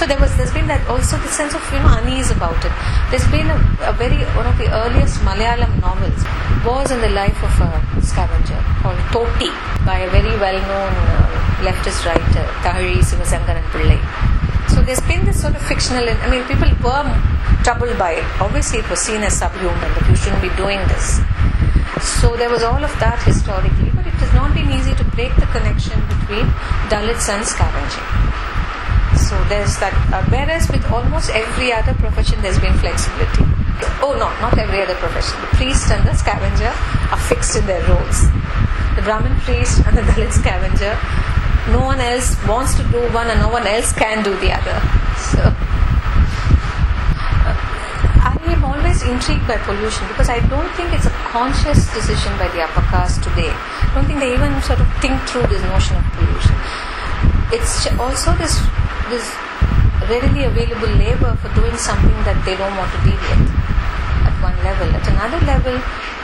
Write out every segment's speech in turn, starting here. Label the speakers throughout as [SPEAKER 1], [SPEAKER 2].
[SPEAKER 1] So there's been that also the sense of unease about it. There's been one of the earliest Malayalam novels was in the life of a scavenger called Toti by a very well-known leftist writer Tahari Sivasankaran Pillai. So there's been this sort of fictional. People were troubled by it. Obviously, it was seen as subhuman that you shouldn't be doing this. So there was all of that historically, but it has not been easy to break the connection between Dalits and scavenging. So there's that, whereas with almost every other profession there's been flexibility. Oh no, not every other profession. The priest and the scavenger are fixed in their roles. The Brahmin priest and the Dalit scavenger, no one else wants to do one and no one else can do the other. So I am always intrigued by pollution because I don't think it's a conscious decision by the upper caste today. I don't think they even sort of think through this notion of pollution. It's also this readily available labor for doing something that they don't want to deal with at one level. At another level,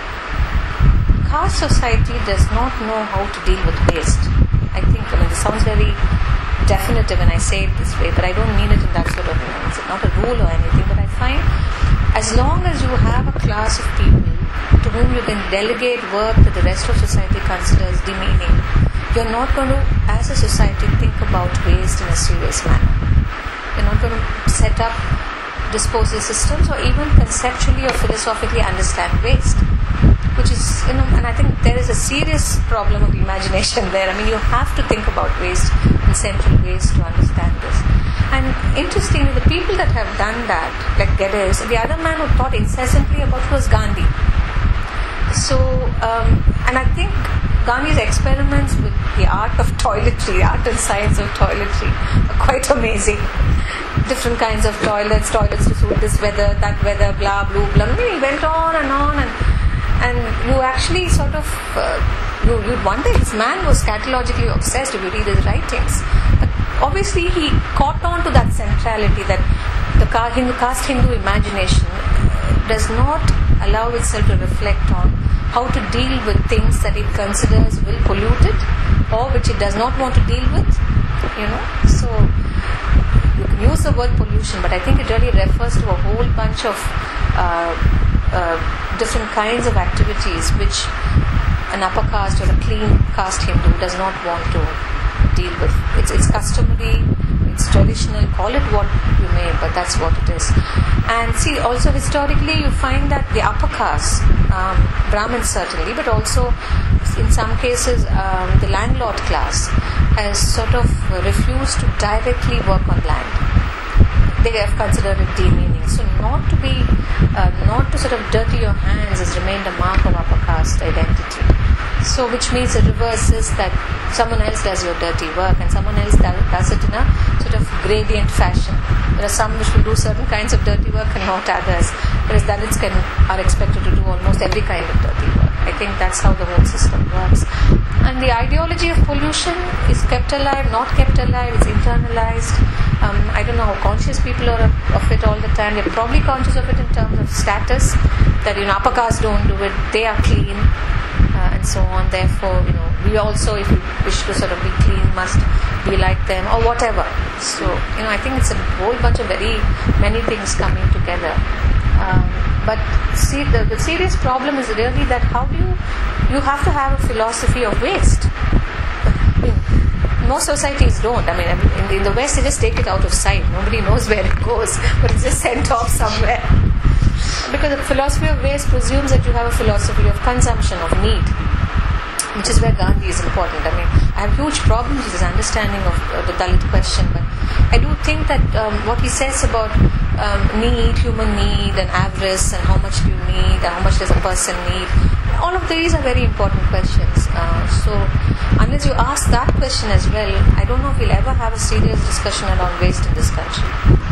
[SPEAKER 1] caste society does not know how to deal with waste. I think, this sounds very definitive when I say it this way, but I don't mean it in that sort of way. It's not a rule or anything, but I find as long as you have a class of people to whom you can delegate work that the rest of society considers demeaning, you're not going to, as a society, think about waste in a serious manner. You're not going to set up disposal systems or even conceptually or philosophically understand waste. Which is, and I think there is a serious problem of imagination there. You have to think about waste in central ways to understand this. And interestingly, the people that have done that, like Geddes, the other man who thought incessantly about was Gandhi. So, and I think Gandhi's experiments with the art of toiletry, art and science of toiletry, are quite amazing. Different kinds of toilets to suit this weather, that weather, blah, blah, blah. He went on, and you actually sort of, you'd wonder this man was catalogically obsessed if you read his writings. But obviously he caught on to that centrality that the caste Hindu imagination does not allow itself to reflect on how to deal with things that it considers will pollute it or which it does not want to deal with, So you can use the word pollution, but I think it really refers to a whole bunch of different kinds of activities which an upper caste or a clean caste Hindu does not want to deal with. It's customary, it's traditional, call it what you may, but that's what it is. And see, also historically you find that the upper caste, Brahmins certainly, but also in some cases the landlord class has sort of refused to directly work on land. They have considered it demeaning. So not to sort of dirty your hands has remained a mark of upper caste identity. So which means the reverse is that someone else does your dirty work and someone else does it in a sort of gradient fashion. There are some which will do certain kinds of dirty work and not others, whereas Dalits are expected to do almost every kind of dirty work. I think that's how the whole system works. And the ideology of pollution is kept alive, not kept alive, it's internalized. I don't know how conscious people are of it all the time. They're probably conscious of it in terms of status, that upper caste don't do it, they are clean, and so on. Therefore, we also, if we wish to sort of be clean, must be like them or whatever. So, I think it's a whole bunch of many things coming together. But see, the serious problem is really that how do you have to have a philosophy of waste. Most societies don't. In the West, they just take it out of sight. Nobody knows where it goes, but it's just sent off somewhere. Because the philosophy of waste presumes that you have a philosophy of consumption, of need, which is where Gandhi is important. I have huge problems with his understanding of the Dalit question, but I do think that what he says about human need and avarice and how much do you need and how much does a person need, all of these are very important questions. So unless you ask that question as well, I don't know if we'll ever have a serious discussion around waste in this country.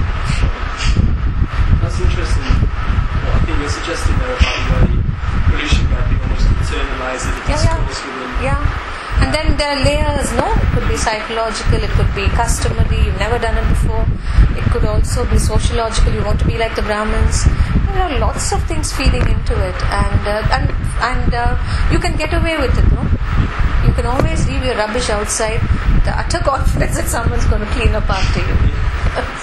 [SPEAKER 2] That's interesting. I think you're suggesting there about the early pollution gap being almost internalized as a discourse within.
[SPEAKER 1] Yeah. And then there are layers, no? It could be psychological, it could be customary, you've never done it before. It could also be sociological, you want to be like the Brahmins. There are lots of things feeding into it, and you can get away with it, no? You can always leave your rubbish outside, the utter confidence that someone's going to clean up after you.